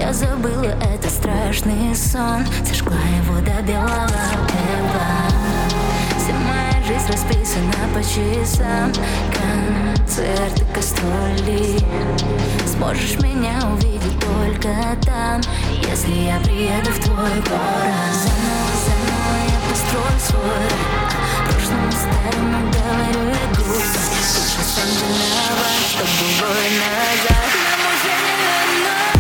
Я забыла этот страшный сон, сожгла его до белого пепла. Вся моя жизнь расписана по часам, концерты, гастроли. Сможешь меня увидеть только там, если я приеду в твой город. Заново я построю свой рай, прошлому старому говорю я глупо. Лучше сам виноват, что было назад. Нам уже не вернуть.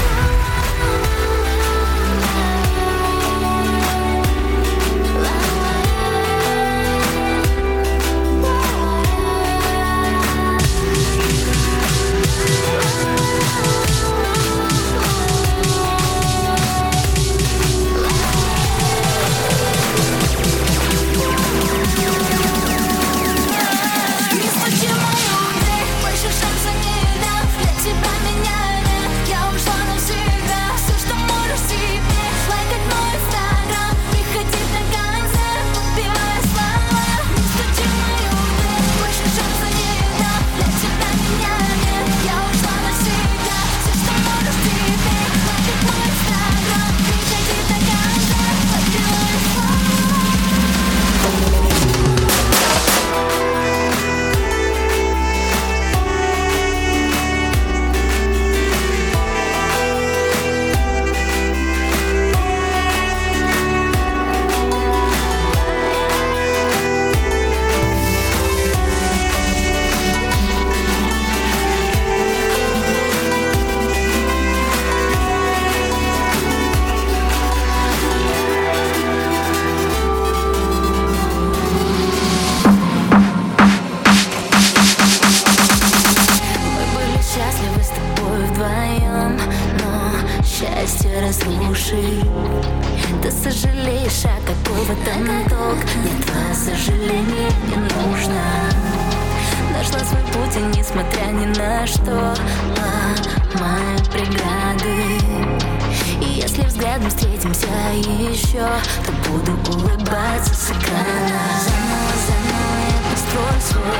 Разруши. Ты сожалеешь, а какой в этом толк? Нет, вас сожалений не нужно. Нашла свой путь, и несмотря ни на что, ломаю преграды. И если взглядом встретимся еще, то буду улыбаться с экрана. Заново я построю свой